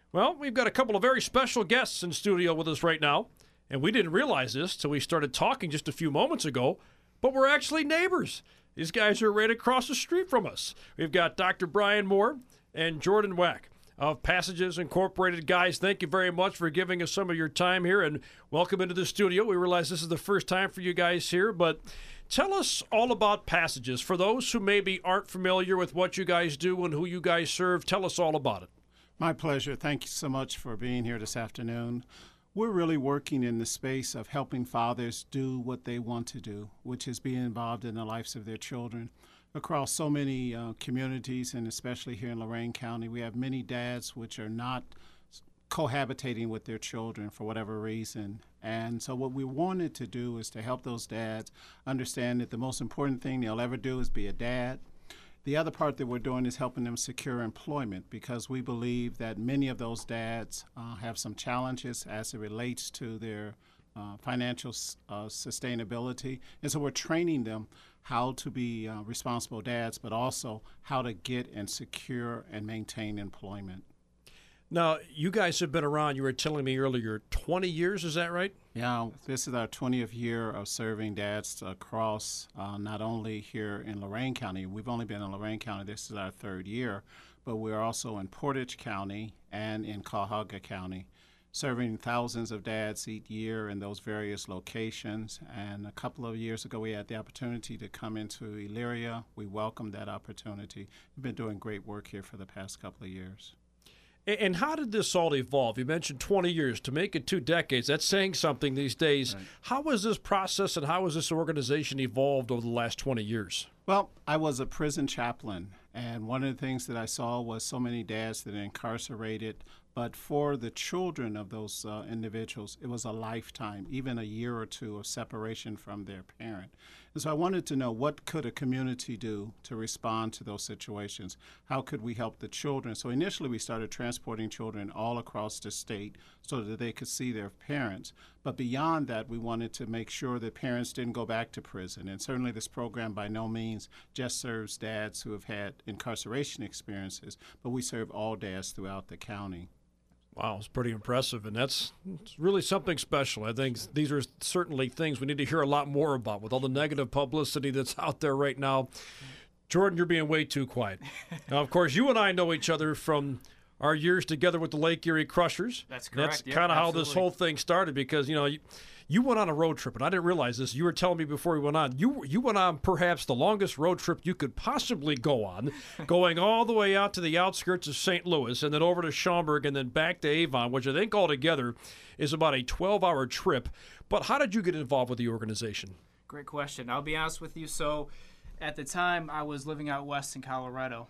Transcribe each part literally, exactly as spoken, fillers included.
Well, we've got a couple of very special guests in studio with us right now, and we didn't realize this till we started talking just a few moments ago, but we're actually neighbors. These guys are right across the street from us. We've got Doctor Brian Moore and Jordan Wack of Passages Incorporated. Guys, thank you very much for giving us some of your time here, and welcome into the studio. We realize this is the first time for you guys here, but tell us all about Passages. For those who maybe aren't familiar with what you guys do and who you guys serve, tell us all about it. My pleasure. Thank you so much for being here this afternoon. We're really working in the space of helping fathers do what they want to do, which is be involved in the lives of their children. Across so many uh, communities, and especially here in Lorain County, we have many dads which are not cohabitating with their children for whatever reason. And so what we wanted to do is to help those dads understand that the most important thing they'll ever do is be a dad. The other part that we're doing is helping them secure employment, because we believe that many of those dads uh, have some challenges as it relates to their uh, financial uh, sustainability. And so we're training them how to be uh, responsible dads, but also how to get and secure and maintain employment. Now, you guys have been around, you were telling me earlier, twenty years, is that right? Yeah, this is our twentieth year of serving dads across uh, not only here in Lorain County. We've only been in Lorain County. This is our third year, but we're also in Portage County and in Cuyahoga County, serving thousands of dads each year in those various locations. And a couple of years ago, we had the opportunity to come into Elyria. We welcomed that opportunity. We've been doing great work here for the past couple of years. And how did this all evolve? You mentioned twenty years. To make it two decades, that's saying something these days. Right. How has this process and how has this organization evolved over the last twenty years? Well, I was a prison chaplain, and one of the things that I saw was so many dads that are incarcerated, but for the children of those uh, individuals, it was a lifetime, even a year or two of separation from their parent. And so I wanted to know, what could a community do to respond to those situations? How could we help the children? So initially we started transporting children all across the state so that they could see their parents. But beyond that, we wanted to make sure that parents didn't go back to prison. And certainly this program by no means just serves dads who have had incarceration experiences, but we serve all dads throughout the county. Wow, it's pretty impressive, and that's it's really something special. I think these are certainly things we need to hear a lot more about with all the negative publicity that's out there right now. Jordan, you're being way too quiet. Now, of course, you and I know each other from our years together with the Lake Erie Crushers. That's correct. That's yep, kind of how absolutely. this whole thing started, because, you know, you, you went on a road trip, and I didn't realize this. You were telling me before we went on. You you went on perhaps the longest road trip you could possibly go on, going all the way out to the outskirts of Saint Louis and then over to Schaumburg and then back to Avon, which I think altogether is about a twelve-hour trip. But how did you get involved with the organization? Great question. I'll be honest with you. So at the time, I was living out west in Colorado,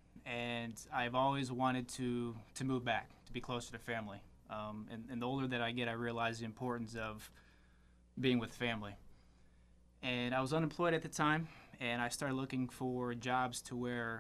and I've always wanted to, to move back, to be closer to family. Um, and, and the older that I get, I realize the importance of being with family. And I was unemployed at the time, and I started looking for jobs to where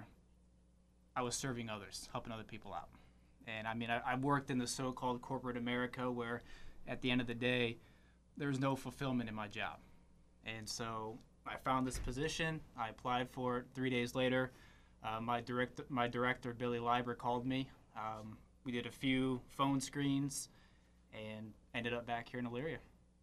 I was serving others, helping other people out. And I mean, I, I worked in the so-called corporate America where at the end of the day, there was no fulfillment in my job. And so I found this position, I applied for it. Three days later, uh, my, direct, my director, Billy Leiber, called me. Um, we did a few phone screens and ended up back here in Elyria.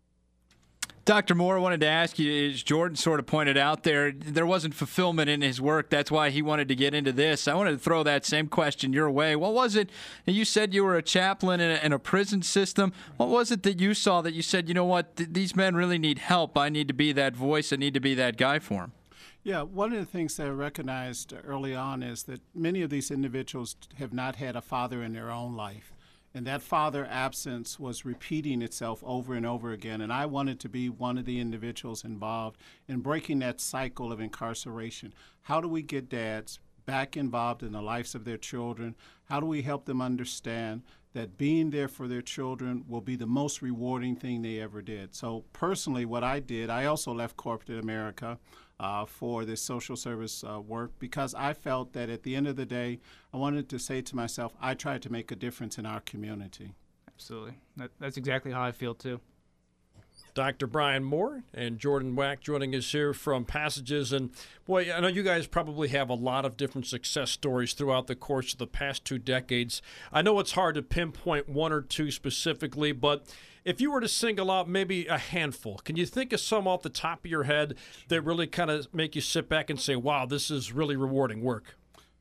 Doctor Moore, I wanted to ask you, as Jordan sort of pointed out there, there wasn't fulfillment in his work. That's why he wanted to get into this. I wanted to throw that same question your way. What was it? You said you were a chaplain in a, in a prison system. What was it that you saw that you said, you know what, th- these men really need help. I need to be that voice. I need to be that guy for them. Yeah, one of the things that I recognized early on is that many of these individuals have not had a father in their own life. And that father absence was repeating itself over and over again. And I wanted to be one of the individuals involved in breaking that cycle of incarceration. How do we get dads back involved in the lives of their children? How do we help them understand that being there for their children will be the most rewarding thing they ever did? So personally, what I did, I also left corporate America uh, for this social service uh, work, because I felt that at the end of the day, I wanted to say to myself, I tried to make a difference in our community. Absolutely. That, that's exactly how I feel too. Doctor Brian Moore and Jordan Wack joining us here from Passages. And boy, I know you guys probably have a lot of different success stories throughout the course of the past two decades. I know it's hard to pinpoint one or two specifically, but if you were to single out maybe a handful, can you think of some off the top of your head that really kind of make you sit back and say, wow, this is really rewarding work?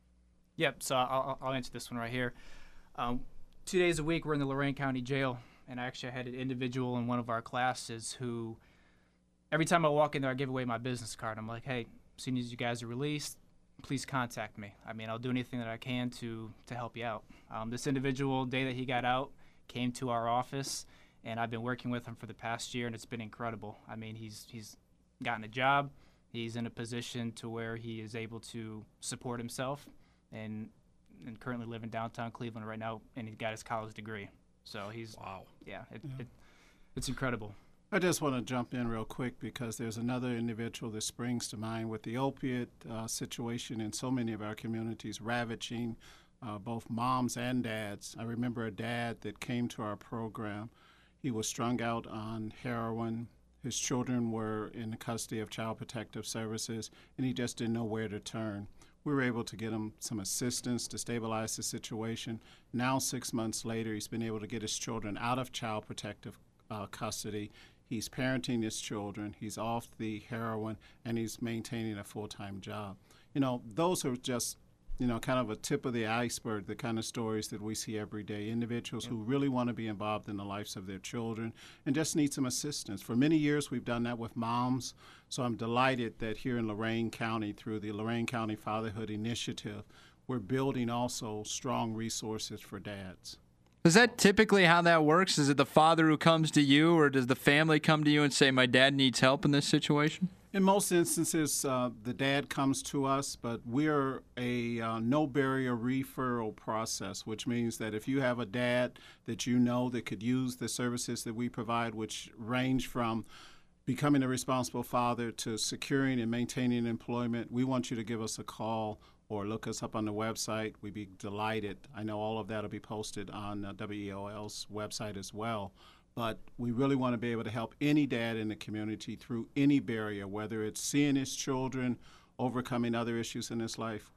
Yep, so I'll, I'll answer this one right here. Um, two days a week, we're in the Lorain County Jail. And I actually had an individual in one of our classes who, every time I walk in there, I give away my business card. I'm like, hey, as soon as you guys are released, please contact me. I mean, I'll do anything that I can to to help you out. Um, this individual, day that he got out, came to our office, and I've been working with him for the past year, and it's been incredible. I mean, he's he's gotten a job. He's in a position to where he is able to support himself, and and currently live in downtown Cleveland right now, and he got his college degree. So he's, wow. yeah, it, Yeah. It, it's incredible. I just want to jump in real quick because there's another individual that springs to mind with the opiate uh, situation in so many of our communities, ravaging uh, both moms and dads. I remember a dad that came to our program. He was strung out on heroin. His children were in the custody of Child Protective Services, and he just didn't know where to turn. We were able to get him some assistance to stabilize the situation. Now, six months later, he's been able to get his children out of child protective uh, custody. He's parenting his children. He's off the heroin, and he's maintaining a full-time job. You know, those are just, you know, kind of a tip of the iceberg, the kind of stories that we see every day. Individuals who really want to be involved in the lives of their children and just need some assistance. For many years, we've done that with moms. So I'm delighted that here in Lorain County, through the Lorain County Fatherhood Initiative, we're building also strong resources for dads. Is that typically how that works? Is it the father who comes to you, or does the family come to you and say, my dad needs help in this situation? In most instances, uh, the dad comes to us, but we're a uh, no-barrier referral process, which means that if you have a dad that you know that could use the services that we provide, which range from becoming a responsible father to securing and maintaining employment, we want you to give us a call or look us up on the website. We'd be delighted. I know all of that will be posted on uh, W E O L's website as well. But we really want to be able to help any dad in the community through any barrier, whether it's seeing his children, overcoming other issues in his life.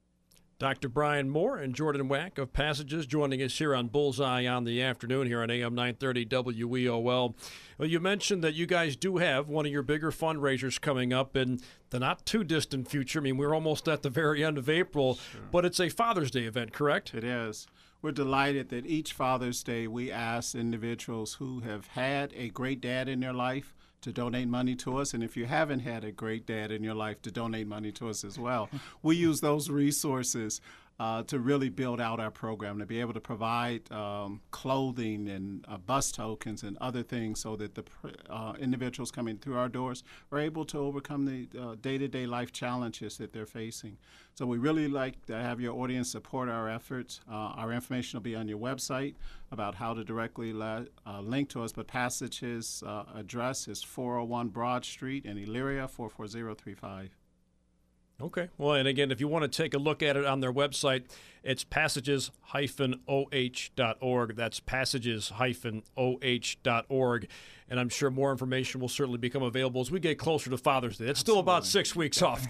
Doctor Brian Moore and Jordan Wack of Passages joining us here on Bullseye on the afternoon here on A M nine thirty W E O L. Well, you mentioned that you guys do have one of your bigger fundraisers coming up in the not too distant future. I mean, we're almost at the very end of April, sure. But it's a Father's Day event, correct? It is. We're delighted that each Father's Day we ask individuals who have had a great dad in their life to donate money to us, and if you haven't had a great dad in your life, to donate money to us as well. We use those resources uh, to really build out our program, to be able to provide um, clothing and uh, bus tokens and other things so that the uh, individuals coming through our doors are able to overcome the uh, day-to-day life challenges that they're facing. So we really like to have your audience support our efforts. Uh, our information will be on your website about how to directly la- uh, link to us, but Passage's uh, address is four oh one Broad Street in Elyria, four four zero three five. Okay. Well, and again, if you want to take a look at it on their website, it's passages dash o h dot org. That's passages dash o h dot org. And I'm sure more information will certainly become available as we get closer to Father's Day. It's still about six weeks off.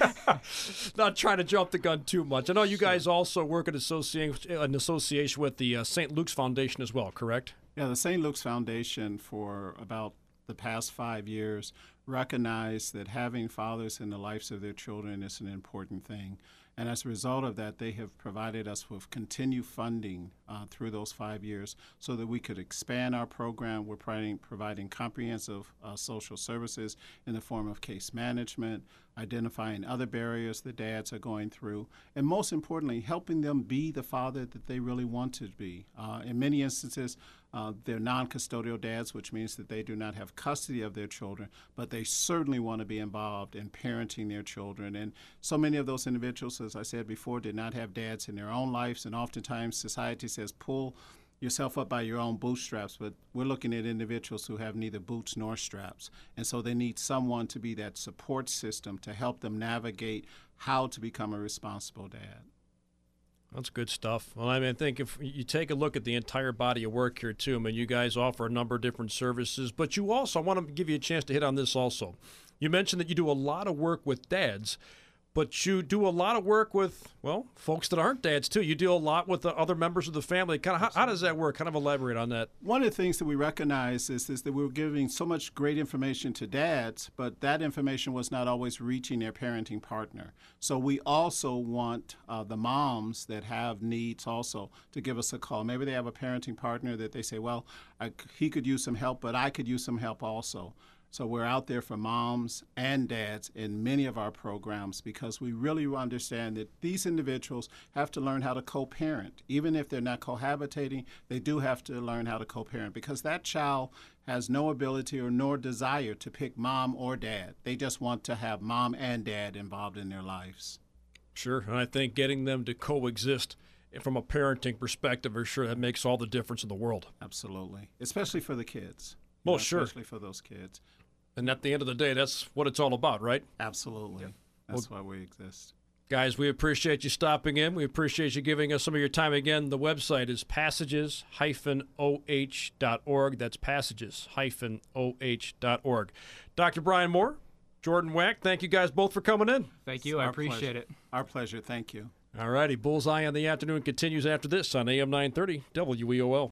Not trying to jump the gun too much. I know you guys also work in association, in association with the uh, Saint Luke's Foundation as well, correct? Yeah, the Saint Luke's Foundation for about the past five years recognize that having fathers in the lives of their children is an important thing. And as a result of that, they have provided us with continued funding uh, through those five years so that we could expand our program. We're providing, providing comprehensive uh, social services in the form of case management, identifying other barriers that dads are going through, and most importantly, helping them be the father that they really want to be. Uh, in many instances, uh, they're non-custodial dads, which means that they do not have custody of their children, but they certainly want to be involved in parenting their children. And so many of those individuals, as I said before, did not have dads in their own lives, and oftentimes society says, pull yourself up by your own bootstraps, but we're looking at individuals who have neither boots nor straps. And so they need someone to be that support system to help them navigate how to become a responsible dad. That's good stuff. Well, I mean, I think if you take a look at the entire body of work here, too, I mean, you guys offer a number of different services, but you also, I want to give you a chance to hit on this also. You mentioned that you do a lot of work with dads, but you do a lot of work with, well, folks that aren't dads, too. You deal a lot with the other members of the family. Kind of, how, how does that work? Kind of elaborate on that. One of the things that we recognize is, is that we're giving so much great information to dads, but that information was not always reaching their parenting partner. So we also want uh, the moms that have needs also to give us a call. Maybe they have a parenting partner that they say, well, I, he could use some help, but I could use some help also. So we're out there for moms and dads in many of our programs because we really understand that these individuals have to learn how to co-parent. Even if they're not cohabitating, they do have to learn how to co-parent because that child has no ability or nor desire to pick mom or dad. They just want to have mom and dad involved in their lives. Sure, and I think getting them to coexist from a parenting perspective, for sure, that makes all the difference in the world. Absolutely, especially for the kids. Well, know, sure. Especially for those kids. And at the end of the day, that's what it's all about, right? Absolutely. Yeah. That's Well, why we exist. Guys, we appreciate you stopping in. We appreciate you giving us some of your time. Again, the website is passages dash o h dot org. That's passages dash o h dot org. Doctor Brian Moore, Jordan Wack, thank you guys both for coming in. Thank you. I Our appreciate pleasure. it. Our pleasure. Thank you. All righty, Bullseye on the Afternoon continues after this on A M nine thirty W E O L.